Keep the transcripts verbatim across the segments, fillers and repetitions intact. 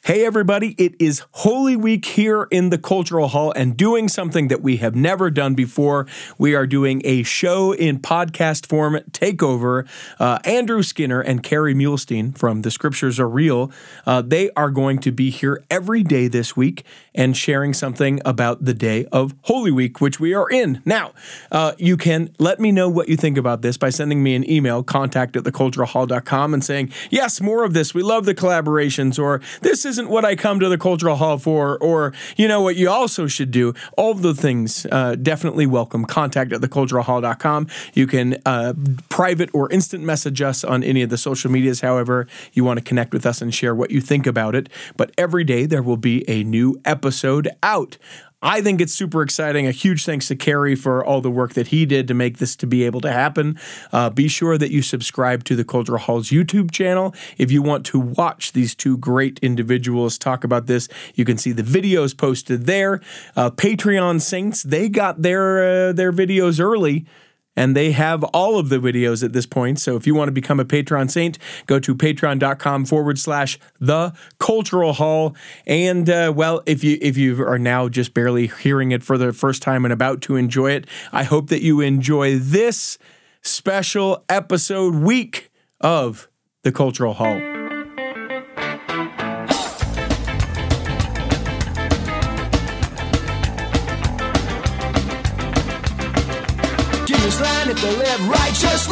Hey everybody, it is Holy Week here in the Cultural Hall and doing something that we have never done before. We are doing a show in podcast form takeover. Uh, Andrew Skinner and Carrie Muhlestein from The Scriptures Are Real, uh, they are going to be here every day this week and sharing something about the day of Holy Week, which we are in. Now, uh, you can let me know what you think about this by sending me an email, contact at the cultural hall dot com, and saying, yes, more of this. We love the collaborations, or this isn't what I come to the Cultural Hall for, or you know what you also should do. All of the things uh, definitely welcome. Contact at the cultural hall dot com. You can uh, private or instant message us on any of the social medias, however you want to connect with us and share what you think about it. But every day there will be a new episode out. I think it's super exciting. A huge thanks to Carrie for all the work that he did to make this to be able to happen. Uh, be sure that you subscribe to the Cultural Hall's YouTube channel. If you want to watch these two great individuals talk about this, you can see the videos posted there. Uh, Patreon Saints, they got their uh, their videos early, and they have all of the videos at this point. So if you want to become a Patreon Saint, go to patreon.com forward slash the Cultural Hall. And, uh, well, if you if you are now just barely hearing it for the first time and about to enjoy it, I hope that you enjoy this special episode week of the Cultural Hall. Land if they live righteously.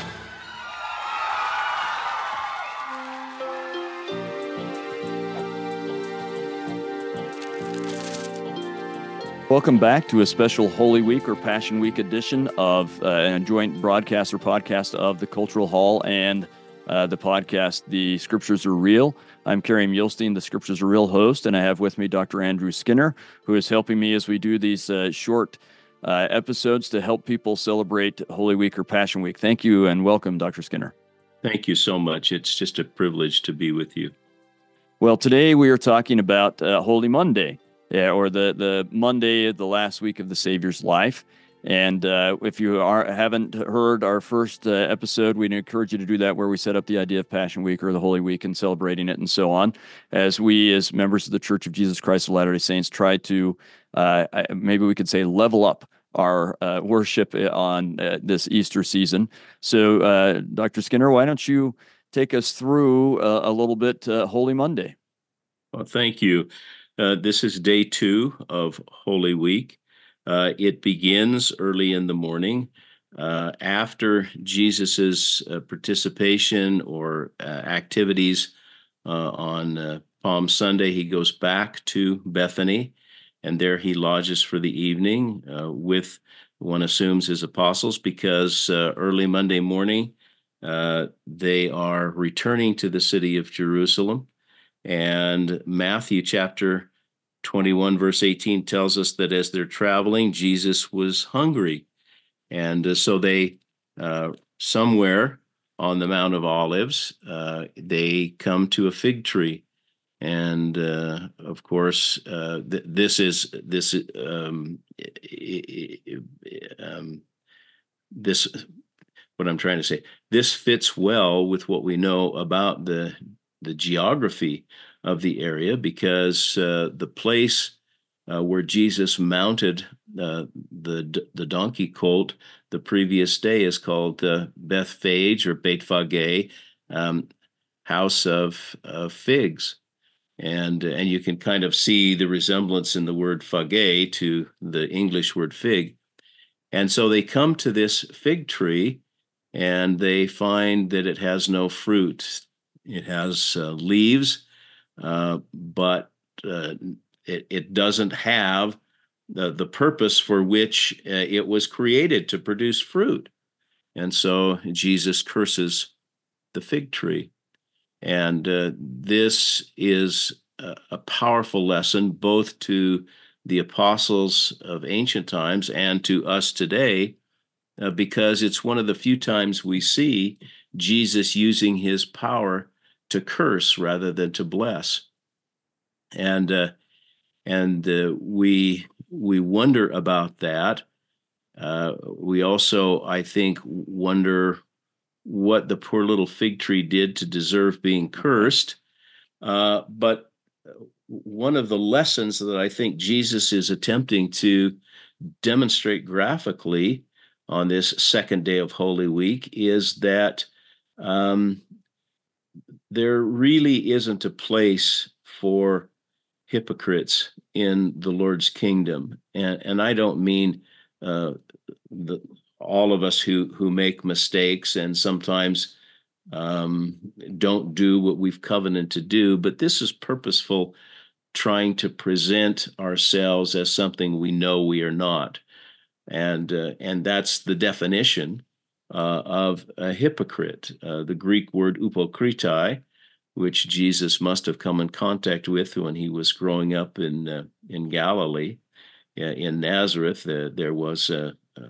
Welcome back to a special Holy Week or Passion Week edition of uh, a joint broadcast or podcast of the Cultural Hall and uh, the podcast, The Scriptures Are Real. I'm Carrie Muhlestein, the Scriptures Are Real host, and I have with me Doctor Andrew Skinner, who is helping me as we do these uh, short Uh, episodes to help people celebrate Holy Week or Passion Week. Thank you and welcome, Doctor Skinner. Thank you so much. It's just a privilege to be with you. Well, today we are talking about uh, Holy Monday, yeah, or the, the Monday, the last week of the Savior's life. And uh, if you are, haven't heard our first uh, episode, we'd encourage you to do that, where we set up the idea of Passion Week or the Holy Week and celebrating it and so on, as we as members of the Church of Jesus Christ of Latter-day Saints try to, uh, maybe we could say, level up our uh, worship on uh, this Easter season. So, uh, Doctor Skinner, why don't you take us through uh, a little bit uh, Holy Monday? Well, thank you. Uh, this is day two of Holy Week. Uh, it begins early in the morning uh, after Jesus's uh, participation or uh, activities uh, on uh, Palm Sunday. He goes back to Bethany, and there he lodges for the evening uh, with, one assumes, his apostles, because uh, early Monday morning uh, they are returning to the city of Jerusalem. And Matthew chapter twenty-one, verse eighteen tells us that as they're traveling, Jesus was hungry. And uh, so they, uh, somewhere on the Mount of Olives, uh, they come to a fig tree. And uh, of course, uh, th- this is this um, um, this what I'm trying to say. This fits well with what we know about the the geography of the area, because uh, the place uh, where Jesus mounted uh, the the donkey colt the previous day is called uh, Bethphage or Bethphage, um, house of, of figs. And and you can kind of see the resemblance in the word phage to the English word fig. And so they come to this fig tree, and they find that it has no fruit. It has uh, leaves, uh, but uh, it, it doesn't have the, the purpose for which uh, it was created, to produce fruit. And so Jesus curses the fig tree. And uh, this is a, a powerful lesson, both to the apostles of ancient times and to us today, uh, because it's one of the few times we see Jesus using his power to curse rather than to bless. And uh, and uh, we we wonder about that. Uh, we also, I think, wonder what the poor little fig tree did to deserve being cursed. Uh, but one of the lessons that I think Jesus is attempting to demonstrate graphically on this second day of Holy Week is that um, there really isn't a place for hypocrites in the Lord's kingdom. And, and I don't mean uh, the, all of us who, who make mistakes and sometimes um, don't do what we've covenanted to do, but this is purposeful, trying to present ourselves as something we know we are not. And, uh, and that's the definition uh, of a hypocrite. Uh, the Greek word upokritai, which Jesus must have come in contact with when he was growing up in uh, in Galilee, uh, in Nazareth. Uh, there was uh, uh,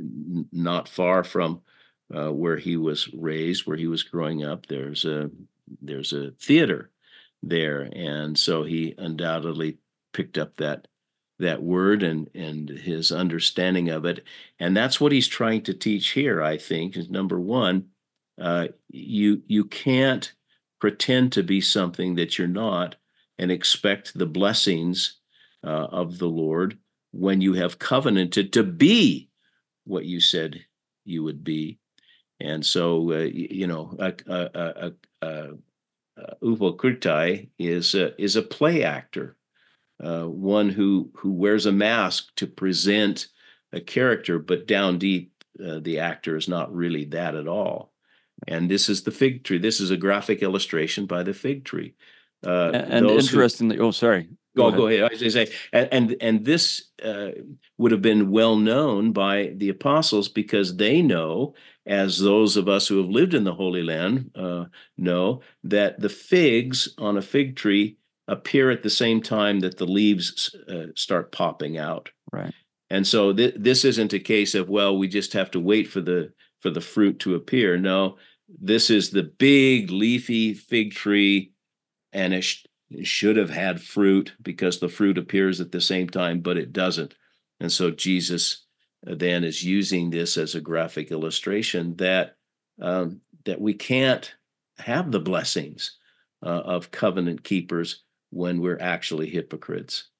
not far from uh, where he was raised, where he was growing up. There's a there's a theater there, and so he undoubtedly picked up that that word and and his understanding of it, and that's what he's trying to teach here. I think is number one, uh, you you can't pretend to be something that you're not and expect the blessings uh, of the Lord when you have covenanted to be what you said you would be. And so, uh, you know, a, a, a, a, a upokritai is a, is a play actor, uh, one who who wears a mask to present a character, but down deep, uh, the actor is not really that at all. And this is the fig tree. This is a graphic illustration by the fig tree. Uh, and and interestingly, who, oh, sorry. Go, go ahead. Go ahead. I was going to say, and and, and this uh, would have been well known by the apostles because they know, as those of us who have lived in the Holy Land uh, know, that the figs on a fig tree appear at the same time that the leaves uh, start popping out. Right. And so th- this isn't a case of, well, we just have to wait for the for the fruit to appear. No, this is the big leafy fig tree, and it, sh- it should have had fruit because the fruit appears at the same time, but it doesn't. And so Jesus then is using this as a graphic illustration that um, that we can't have the blessings uh, of covenant keepers when we're actually hypocrites.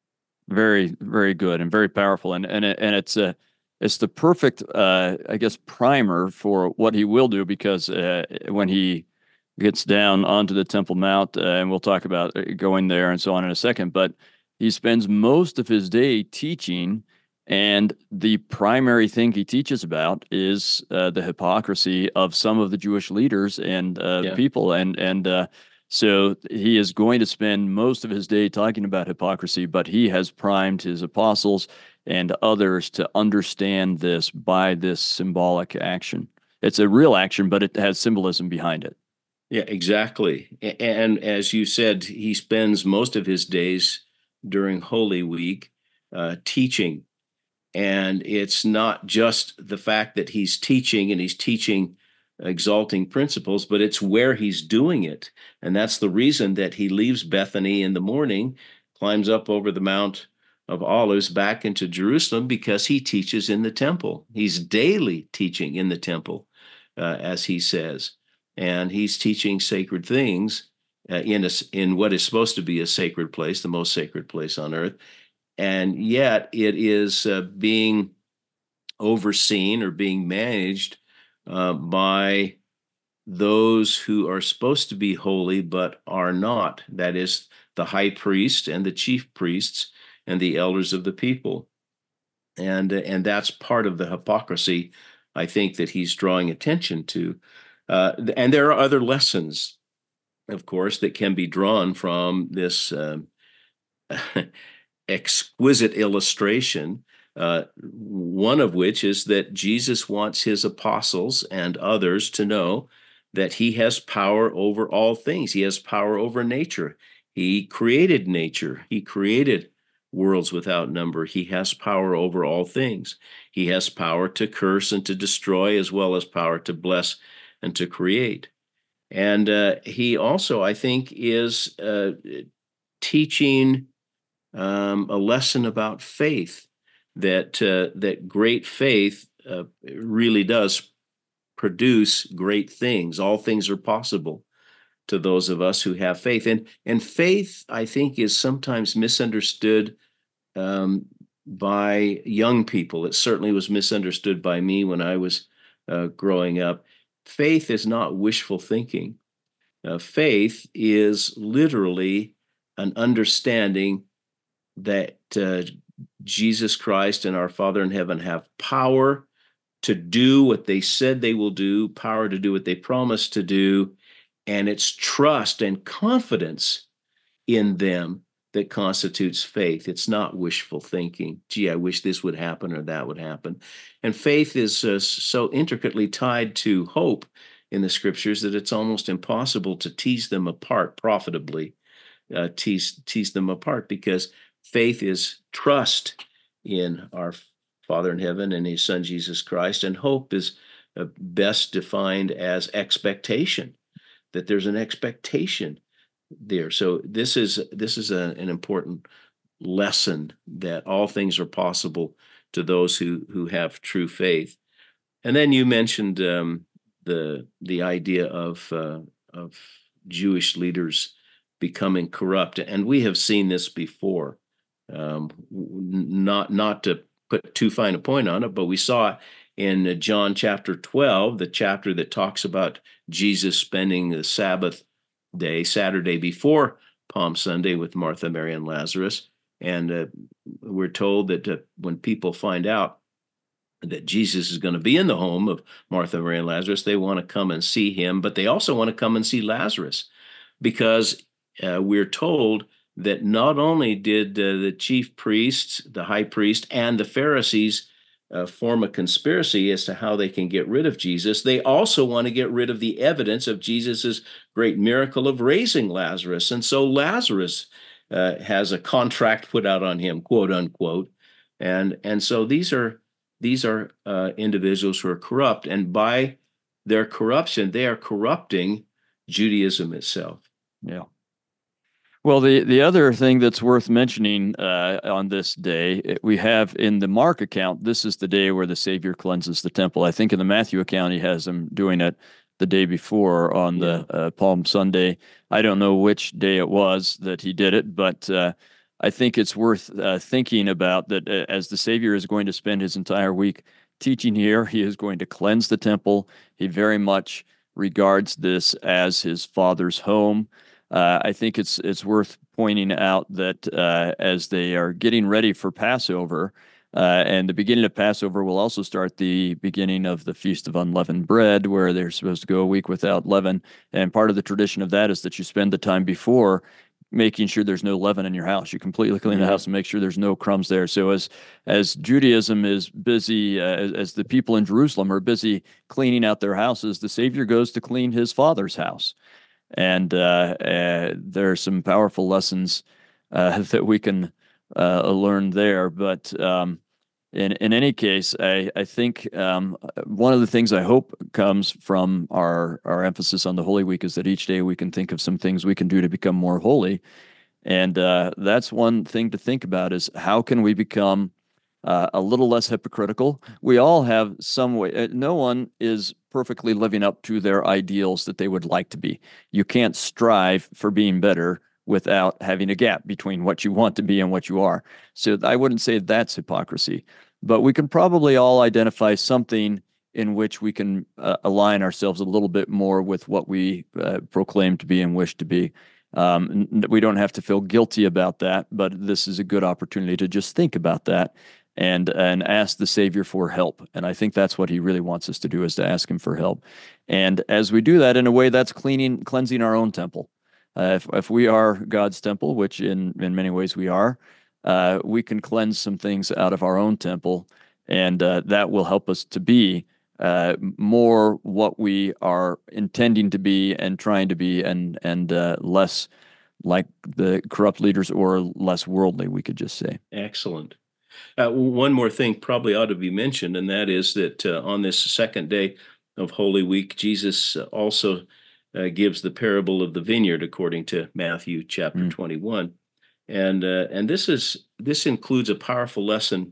Very, very good and very powerful, and and and it's a it's the perfect, uh, I guess, primer for what he will do, because uh, when he gets down onto the Temple Mount, uh, and we'll talk about going there and so on in a second, but he spends most of his day teaching, and the primary thing he teaches about is uh, the hypocrisy of some of the Jewish leaders and uh, Yeah. people, and and uh, so he is going to spend most of his day talking about hypocrisy, but he has primed his apostles and others to understand this by this symbolic action. It's a real action, but it has symbolism behind it. Yeah, exactly. A- And as you said, he spends most of his days during Holy Week uh, teaching. And it's not just the fact that he's teaching and he's teaching exalting principles, but it's where he's doing it. And that's the reason that he leaves Bethany in the morning, climbs up over the Mount of Olives back into Jerusalem, because he teaches in the temple. He's daily teaching in the temple, uh, as he says. And he's teaching sacred things uh, in a, in what is supposed to be a sacred place, the most sacred place on earth. And yet it is uh, being overseen or being managed uh, by those who are supposed to be holy but are not. That is the high priest and the chief priests and the elders of the people. And, uh, and that's part of the hypocrisy, I think, that he's drawing attention to. Uh, and there are other lessons, of course, that can be drawn from this uh, exquisite illustration, uh, one of which is that Jesus wants his apostles and others to know that he has power over all things. He has power over nature. He created nature. He created worlds without number. He has power over all things. He has power to curse and to destroy, as well as power to bless and to create. And uh, he also, I think, is uh, teaching um, a lesson about faith, that uh, that great faith uh, really does produce great things. All things are possible to those of us who have faith. And and faith, I think, is sometimes misunderstood um, by young people. It certainly was misunderstood by me when I was uh, growing up. Faith is not wishful thinking. Uh, faith is literally an understanding that uh, Jesus Christ and our Father in heaven have power to do what they said they will do, power to do what they promised to do, and it's trust and confidence in them that constitutes faith. It's not wishful thinking. Gee, I wish this would happen or that would happen. And faith is uh, so intricately tied to hope in the scriptures that it's almost impossible to tease them apart profitably, uh, tease, tease them apart, because faith is trust in our Father in heaven and his Son, Jesus Christ, and hope is uh, best defined as expectation, that there's an expectation there. So this is this is a, an important lesson, that all things are possible to those who who have true faith. And then you mentioned um, the the idea of uh, of Jewish leaders becoming corrupt, and we have seen this before. Um, not not to put too fine a point on it, but we saw it in John chapter twelve, the chapter that talks about Jesus spending the Sabbath day, Saturday before Palm Sunday, with Martha, Mary, and Lazarus. And uh, we're told that uh, when people find out that Jesus is going to be in the home of Martha, Mary, and Lazarus, they want to come and see him, but they also want to come and see Lazarus, because uh, we're told that not only did uh, the chief priests, the high priest, and the Pharisees uh, form a conspiracy as to how they can get rid of Jesus, they also want to get rid of the evidence of Jesus's great miracle of raising Lazarus. And so Lazarus uh, has a contract put out on him, quote unquote. And, and so these are these are uh, individuals who are corrupt, and by their corruption, they are corrupting Judaism itself. Yeah. Well, the, the other thing that's worth mentioning uh, on this day, we have in the Mark account, this is the day where the Savior cleanses the temple. I think in the Matthew account, he has him doing it the day before on the yeah. uh, Palm Sunday. I don't know which day it was that he did it, but uh, I think it's worth uh, thinking about that uh, as the Savior is going to spend his entire week teaching here, he is going to cleanse the temple. He very much regards this as his Father's home. Uh, I think it's it's worth pointing out that uh, as they are getting ready for Passover, uh, and the beginning of Passover will also start the beginning of the Feast of Unleavened Bread, where they're supposed to go a week without leaven. And part of the tradition of that is that you spend the time before making sure there's no leaven in your house. You completely clean the house and make sure there's no crumbs there. So as as Judaism is busy, uh, as, as the people in Jerusalem are busy cleaning out their houses, the Savior goes to clean his Father's house. And uh, uh, there are some powerful lessons uh, that we can uh, learn there. But um, in in any case, I I think um, one of the things I hope comes from our our emphasis on the Holy Week is that each day we can think of some things we can do to become more holy. And uh, that's one thing to think about, is how can we become uh, a little less hypocritical? We all have some way. Uh, no one is perfectly living up to their ideals that they would like to be. You can't strive for being better without having a gap between what you want to be and what you are. So I wouldn't say that's hypocrisy, but we can probably all identify something in which we can uh, align ourselves a little bit more with what we uh, proclaim to be and wish to be. Um, we don't have to feel guilty about that, but this is a good opportunity to just think about that and and ask the Savior for help. And I think that's what he really wants us to do, is to ask him for help. And as we do that, in a way, that's cleaning, cleansing our own temple. Uh, if if we are God's temple, which in, in many ways we are, uh, we can cleanse some things out of our own temple, and uh, that will help us to be uh, more what we are intending to be and trying to be, and and uh, less like the corrupt leaders, or less worldly, we could just say. Excellent. Uh, one more thing probably ought to be mentioned, and that is that uh, on this second day of Holy Week, Jesus also uh, gives the parable of the vineyard, according to Matthew chapter mm. twenty-one, and uh, and this is this includes a powerful lesson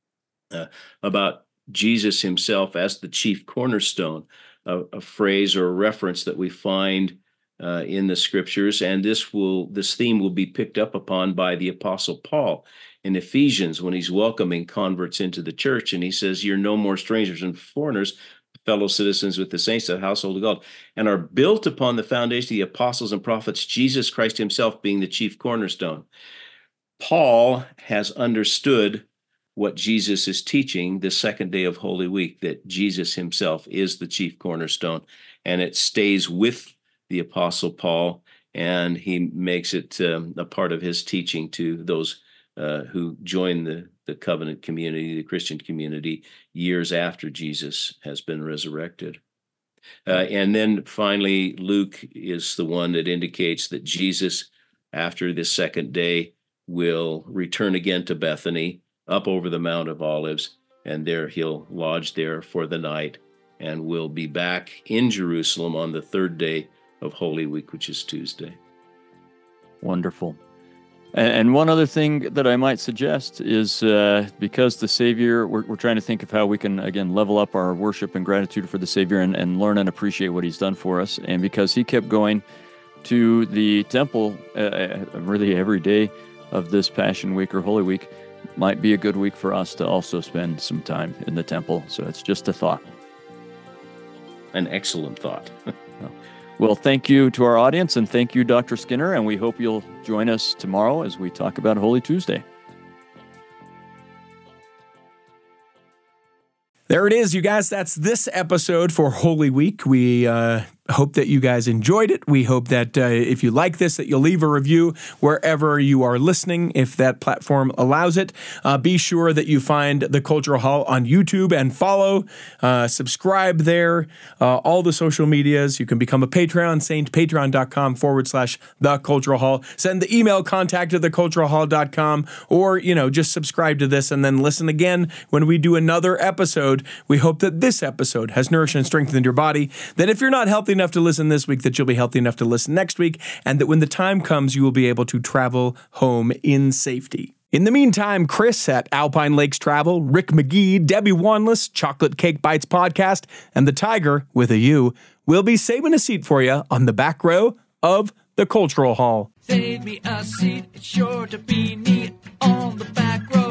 uh, about Jesus himself as the chief cornerstone, a, a phrase or a reference that we find uh, in the scriptures, and this will this theme will be picked up upon by the Apostle Paul in Ephesians when he's welcoming converts into the church, and he says, "You're no more strangers and foreigners, fellow citizens with the saints, the household of God, and are built upon the foundation of the apostles and prophets, Jesus Christ himself being the chief cornerstone." Paul has understood what Jesus is teaching the second day of Holy Week, that Jesus himself is the chief cornerstone, and it stays with the Apostle Paul, and he makes it um, a part of his teaching to those uh, who join the, the covenant community, the Christian community, years after Jesus has been resurrected. Uh, and then finally, Luke is the one that indicates that Jesus, after this second day, will return again to Bethany, up over the Mount of Olives, and there he'll lodge there for the night, and will be back in Jerusalem on the third day of Holy Week, which is Tuesday. Wonderful. And one other thing that I might suggest is uh, because the Savior, we're, we're trying to think of how we can, again, level up our worship and gratitude for the Savior and, and learn and appreciate what he's done for us. And because he kept going to the temple uh, really every day of this Passion Week or Holy Week, might be a good week for us to also spend some time in the temple. So it's just a thought. An excellent thought. Well, thank you to our audience, and thank you, Doctor Skinner, and we hope you'll join us tomorrow as we talk about Holy Tuesday. There it is, you guys. That's this episode for Holy Week. We uh, hope that you guys enjoyed it. We hope that uh, if you like this, that you'll leave a review wherever you are listening, if that platform allows it. Uh, be sure that you find The Cultural Hall on YouTube and follow, uh, subscribe there, uh, all the social medias. You can become a Patreon, saint patreon.com forward slash The Cultural Hall. Send the email contact at the cultural hall dot com, or, you know, just subscribe to this and then listen again when we do another episode. We hope that this episode has nourished and strengthened your body, that if you're not healthy enough to listen this week, that you'll be healthy enough to listen next week, and that when the time comes, you will be able to travel home in safety. In the meantime, Chris at Alpine Lakes Travel, Rick McGee, Debbie Wanless, Chocolate Cake Bites Podcast, and the Tiger with a U will be saving a seat for you on the back row of the Cultural Hall. Save me a seat, it's sure to be neat on the back row.